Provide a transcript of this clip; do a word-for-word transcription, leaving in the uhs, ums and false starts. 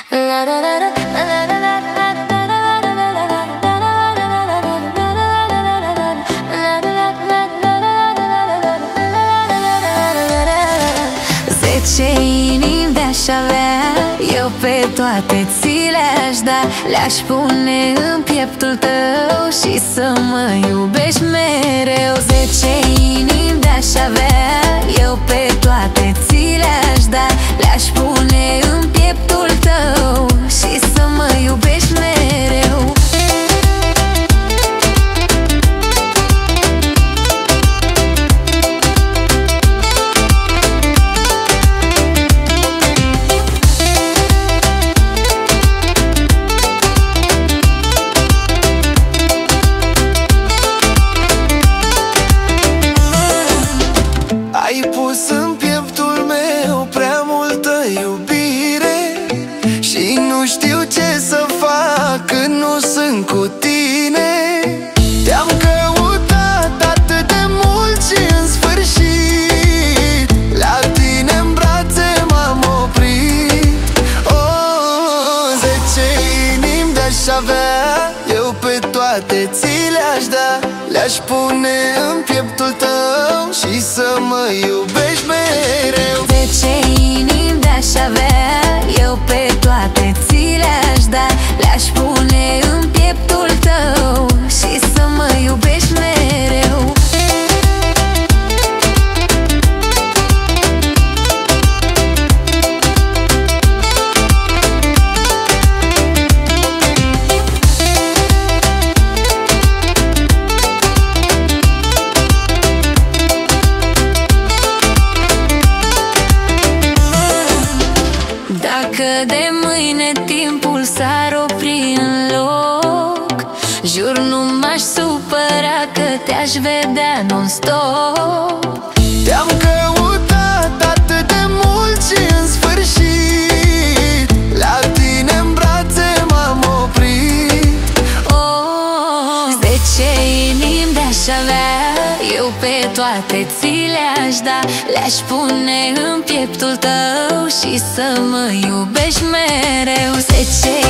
Zece inimi de-aș avea, eu pe toate ți le-aș da. Le-aș pune în pieptul tău și să mă iubești mereu. Zece inimi de-aș avea, eu pe toate ți le-aș da. Le-aș pune în pieptul tău și să mă iubești mereu. Ai pus în pieptul meu prea multă iubire și nu știu ce să fac când nu sunt cu tine. Te-am căutat atât de mult și în sfârșit la tine în brațe m-am oprit. Oh, zece inimi de-aș avea, eu pe toate ți le-aș da. Le-aș pune în pieptul tău și să mă iubești mereu. Zece inimi de-aș avea, eu pe toate ți le-aș da. Le-aș pune în pieptul tău și să mă iubești mereu. Dacă de mâine timpul s-ar opri în loc, jur nu m-aș supăra că te-aș vedea non-stop. Te-am căutat atât de mult și în sfârșit la tine în brațe m-am oprit. Oh, zece inimi de-aș avea, eu pe toate ți le-aș da. Le-aș pune în pieptul tău și să mă iubești mereu. Zece